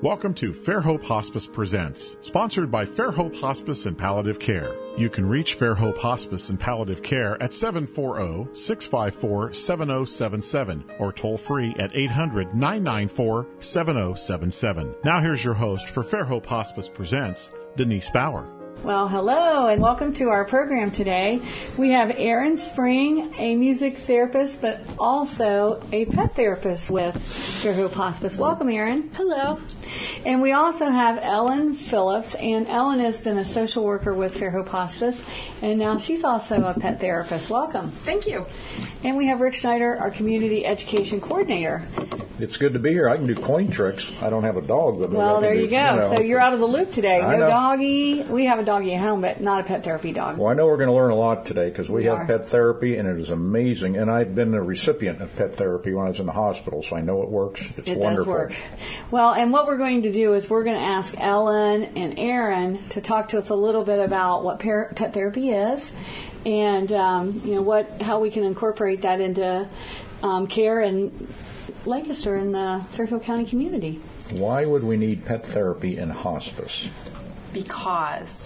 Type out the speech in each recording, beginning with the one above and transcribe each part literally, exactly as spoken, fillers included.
Welcome to Fairhope Hospice Presents, sponsored by Fairhope Hospice and Palliative Care. You can reach Fairhope Hospice and Palliative Care at seven four zero, six five four, seven zero seven seven or toll free at eight hundred, nine nine four, seven zero seven seven. Now here's your host for Fairhope Hospice Presents, Denise Bauer. Well, hello, and welcome to our program today. We have Erin Spring, a music therapist, but also a pet therapist with Fairhope Hospice. Welcome, Erin. Hello. And we also have Ellen Phillips, and Ellen has been a social worker with Fairhope Hospice, and now she's also a pet therapist. Welcome. Thank you. And we have Rick Schneider, our community education coordinator. It's good to be here. I can do coin tricks. I don't have a dog. But well, there do, you go. You know. So you're out of the loop today. I No know. doggy. We have a doggy at home, but not a pet therapy dog. Well, I know we're going to learn a lot today because we, We have are. pet therapy, and it is amazing. And I've been a recipient of pet therapy when I was in the hospital, so I know it works. It's It wonderful. does work. Well, and what we're going to do is we're going to ask Ellen and Erin to talk to us a little bit about what par- pet therapy is, and um, you know what, how we can incorporate that into um, care in Lancaster and the Fairfield County community. Why would we need pet therapy in hospice? Because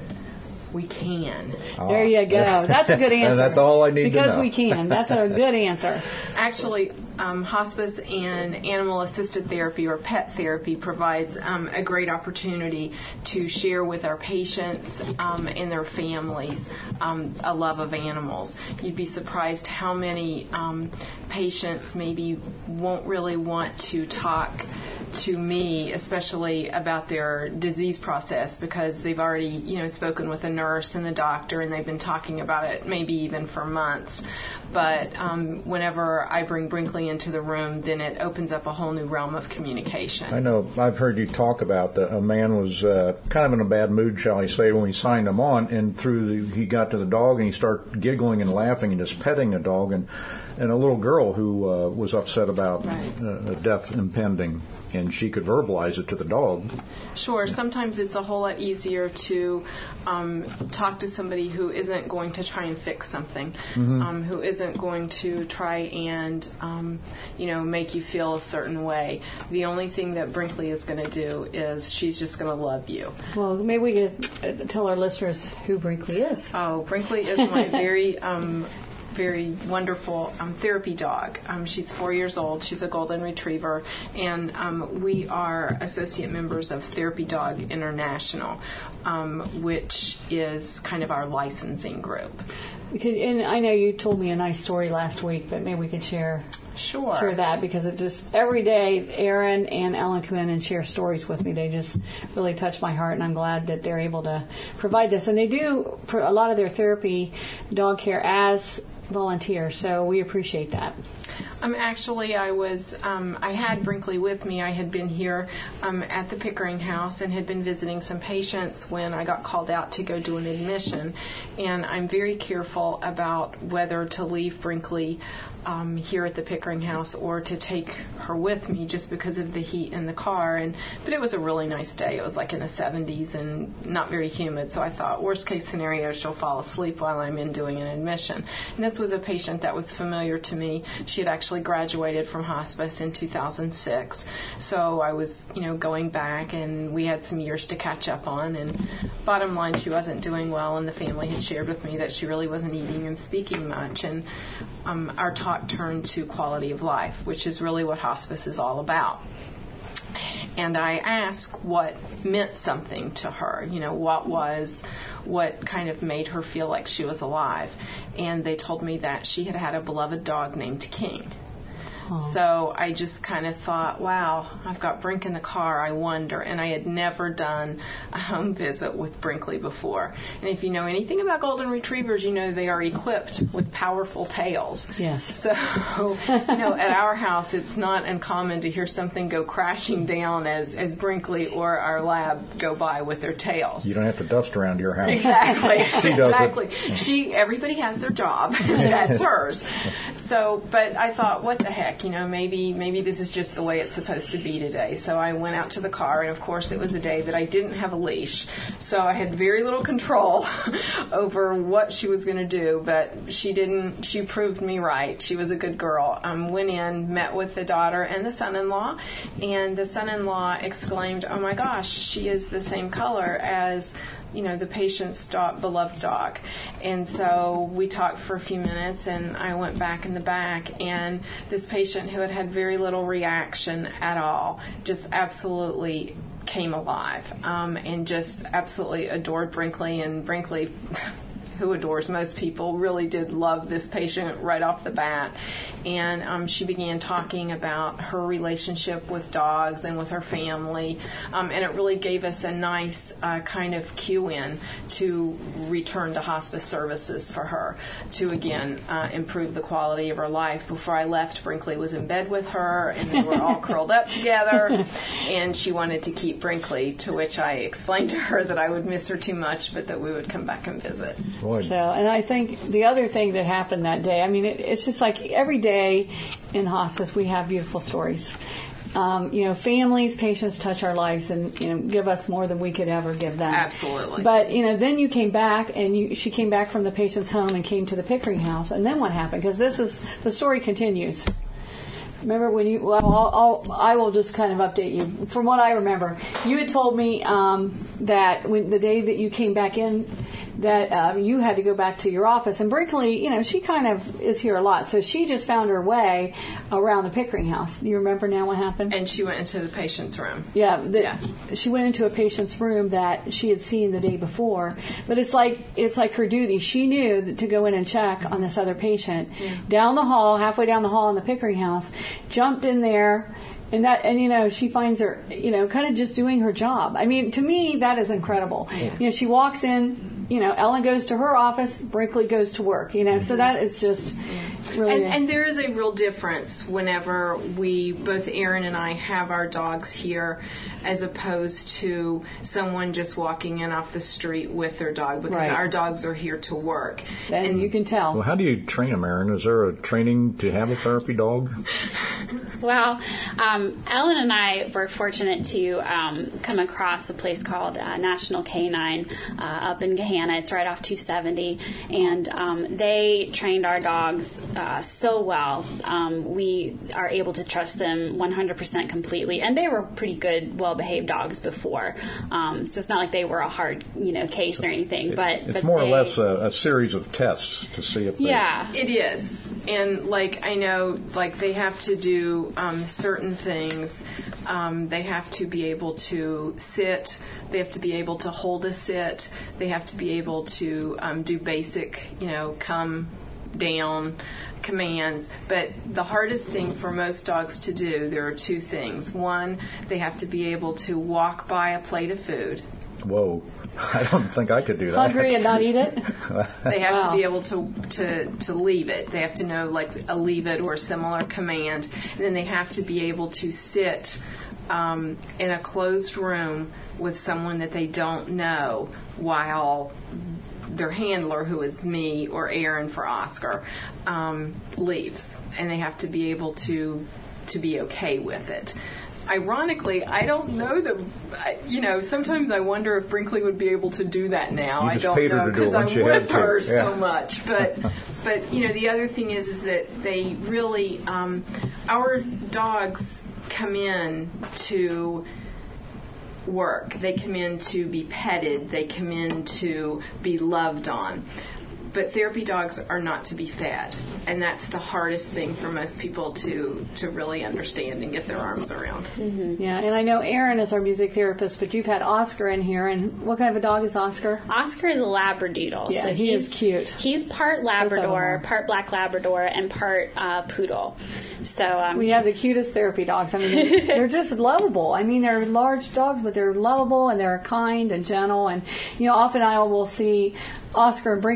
we can. There you go. That's a good answer. And that's all I need to because know. we can. That's a good answer. Actually, um, hospice and animal-assisted therapy or pet therapy provides um, a great opportunity to share with our patients um, and their families um, a love of animals. You'd be surprised how many um, patients maybe won't really want to talk to me, especially about their disease process, because they've already, you know, spoken with a nurse and the doctor, and they've been talking about it maybe even for months. But um, whenever I bring Brinkley into the room, then it opens up a whole new realm of communication. I know I've heard you talk about that a man was uh, kind of in a bad mood, shall I say, when we signed him on, and through the, he got to the dog and he started giggling and laughing and just petting the dog, and, and a little girl who uh, was upset about Right. uh, death impending, and she could verbalize it to the dog. Sure. Sometimes it's a whole lot easier to um, talk to somebody who isn't going to try and fix something, Mm-hmm. um, who isn't going to try and, um, you know, make you feel a certain way. The only thing that Brinkley is going to do is she's just going to love you. Well, maybe we could uh, tell our listeners who Brinkley is. Oh, Brinkley is my very... Um, very wonderful um, therapy dog. Um, she's four years old. She's a golden retriever, and um, we are associate members of Therapy Dog International, um, which is kind of our licensing group. We could, and I know you told me a nice story last week, but maybe we could share Sure. share that, because it just every day Erin and Ellen come in and share stories with me. They just really touch my heart, and I'm glad that they're able to provide this. And they do for a lot of their therapy, dog care, as volunteers, so we appreciate that. Um, actually, I was, um, I had Brinkley with me. I had been here um, at the Pickering House and had been visiting some patients when I got called out to go do an admission. And I'm very careful about whether to leave Brinkley um, here at the Pickering House or to take her with me, just because of the heat in the car. And but it was a really nice day. It was like in the seventies and not very humid. So I thought, worst case scenario, she'll fall asleep while I'm in doing an admission. And this was a patient that was familiar to me. She had actually graduated from hospice in two thousand six. So I was, you know, going back, and we had some years to catch up on. And bottom line, she wasn't doing well, and the family had shared with me that she really wasn't eating and speaking much. And um, our talk turned to quality of life, which is really what hospice is all about. And I asked what meant something to her, you know, what was, what kind of made her feel like she was alive. And they told me that she had had a beloved dog named King. So I just kind of thought, wow, I've got Brink in the car, I wonder. And I had never done a home visit with Brinkley before. And if you know anything about golden retrievers, you know they are equipped with powerful tails. Yes. So, you know, at our house, it's not uncommon to hear something go crashing down as, as Brinkley or our lab go by with their tails. You don't have to dust around your house. Exactly. She does exactly. it. She, everybody has their job. That's hers. So, but I thought, what the heck? like? You know, maybe maybe this is just the way it's supposed to be today. So I went out to the car, and of course it was a day that I didn't have a leash. So I had very little control over what she was going to do, but she didn't, she proved me right. She was a good girl. Um, went in, met with the daughter and the son-in-law, and the son-in-law exclaimed, "Oh my gosh, she is the same color as, you know, the patient's dog, beloved dog." And so we talked for a few minutes, and I went back in the back, and this patient who had had very little reaction at all just absolutely came alive, um, and just absolutely adored Brinkley, and Brinkley, who adores most people, really did love this patient right off the bat. And um, she began talking about her relationship with dogs and with her family, um, and it really gave us a nice uh, kind of cue in to return to hospice services for her, to again uh, improve the quality of her life. Before I left, Brinkley was in bed with her, and they were all curled up together, and she wanted to keep Brinkley, to which I explained to her that I would miss her too much, but that we would come back and visit. Boy. So, and I think the other thing that happened that day, I mean, it, it's just like every day in hospice we have beautiful stories. Um, you know, families, patients touch our lives and, you know, give us more than we could ever give them. Absolutely. But, you know, then you came back, and you, she came back from the patient's home and came to the Pickering house. And then what happened? Because this is, the story continues. Remember when you, well, I'll, I'll, I will just kind of update you. From what I remember, you had told me um, that when the day that you came back in, that um, you had to go back to your office. And Brinkley, you know, she kind of is here a lot. So she just found her way around the Pickering house. Do you remember now what happened? And she went into the patient's room. Yeah, the, yeah. She went into a patient's room that she had seen the day before. But it's like it's like her duty. She knew that to go in and check on this other patient. Yeah. Down the hall, halfway down the hall in the Pickering house, jumped in there. And that, and you know, she finds her, you know, kind of just doing her job. I mean, to me, that is incredible. Yeah. You know, she walks in, you know, Ellen goes to her office, Brinkley goes to work, you know, so that is just really. And, and there is a real difference whenever we, both Aaron and I, have our dogs here, as opposed to someone just walking in off the street with their dog, because right. our dogs are here to work. And, and you can tell. Well, how do you train them, Aaron? Is there a training to have a therapy dog? Well, um, Ellen and I were fortunate to um, come across a place called uh, National Canine uh, up in Gahanna. It's right off two seventy, and um, they trained our dogs uh, so well. Um, we are able to trust them one hundred percent completely, and they were pretty good, well-behaved dogs before. Um, so it's not like they were a hard, you know, case or anything. It, but it's but more they, or less a, a series of tests to see if they... Yeah. It is. And, like, I know, like, they have to do um, certain things. Um, they have to be able to sit. They have to be able to hold a sit. They have to be able to um, do basic, you know, come down commands. But the hardest thing for most dogs to do, there are two things. One, they have to be able to walk by a plate of food. Whoa. I don't think I could do that. Hungry and not eat it? They have Wow. to be able to, to to leave it. They have to know, like, a leave it or a similar command. And then they have to be able to sit um, in a closed room with someone that they don't know while their handler, who is me or Aaron for Oscar, um, leaves. And they have to be able to to be okay with it. Ironically, I don't know that, you know, sometimes I wonder if Brinkley would be able to do that now. You I just don't paid her know to do it because I'm once you had with to. her Yeah. so much. But, but you know, the other thing is, is that they really, um, our dogs come in to work. They come in to be petted. They come in to be loved on. But therapy dogs are not to be fed, and that's the hardest thing for most people to, to really understand and get their arms around. Mm-hmm. Yeah, and I know Aaron is our music therapist, but you've had Oscar in here, and what kind of a dog is Oscar? Oscar is a Labradoodle. Yeah, so he he's, is cute. He's part Labrador, part Black Labrador, and part uh, Poodle. So um, We have the cutest therapy dogs. I mean, they're, they're just lovable. I mean, they're large dogs, but they're lovable, and they're kind and gentle. And, you know, often I will see Oscar and Brinkley together,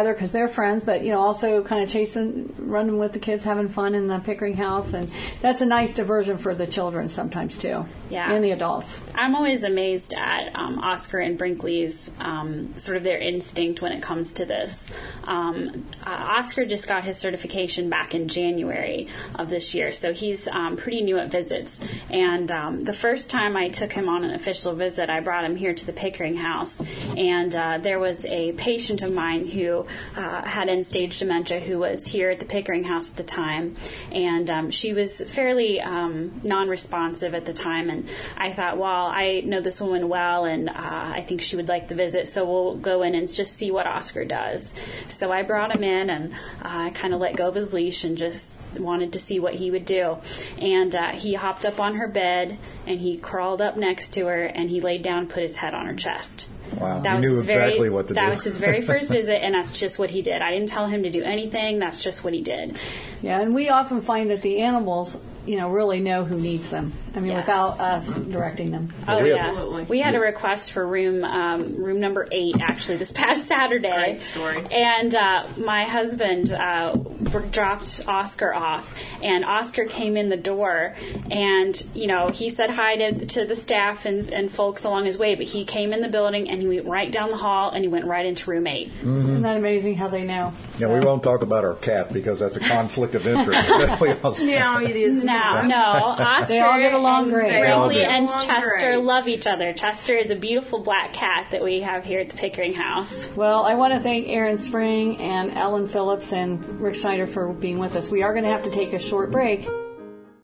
together because they're friends, but, you know, also kind of chasing, running with the kids, having fun in the Pickering house. And that's a nice diversion for the children sometimes, too. Yeah. And the adults. I'm always amazed at um, Oscar and Brinkley's um, sort of their instinct when it comes to this. Um, uh, Oscar just got his certification back in January of this year, so he's um, pretty new at visits. And um, the first time I took him on an official visit, I brought him here to the Pickering house, and uh, there was a patient of mine who uh, had end-stage dementia who was here at the Pickering house at the time, and um, she was fairly um, non-responsive at the time, and I thought, well, I know this woman well, and uh, I think she would like the visit, so we'll go in and just see what Oscar does. So I brought him in, and uh, I kind of let go of his leash and just wanted to see what he would do. And uh, he hopped up on her bed, and he crawled up next to her, and he laid down and put his head on her chest. Wow, that he was knew his exactly very, what to that do. That was his very first visit, and that's just what he did. I didn't tell him to do anything. That's just what he did. Yeah, and we often find that the animals, you know, really know who needs them. I mean, Yes. without us directing them. Oh, we yeah. Absolutely. We had a request for room um, room number eight, actually, this past Saturday. Great story. And uh, my husband uh, dropped Oscar off, and Oscar came in the door, and, you know, he said hi to, to the staff and, and folks along his way, but he came in the building, and he went right down the hall, and he went right into room eight. Mm-hmm. Isn't that amazing how they know? Yeah, we won't talk about our cat because that's a conflict of interest. We also- No, it is No, not. no. Oscar They all get along and great. They all Brinkley get and along Chester great. love each other. Chester is a beautiful black cat that we have here at the Pickering house. Well, I want to thank Aaron Spring and Ellen Phillips and Rick Schneider for being with us. We are going to have to take a short break.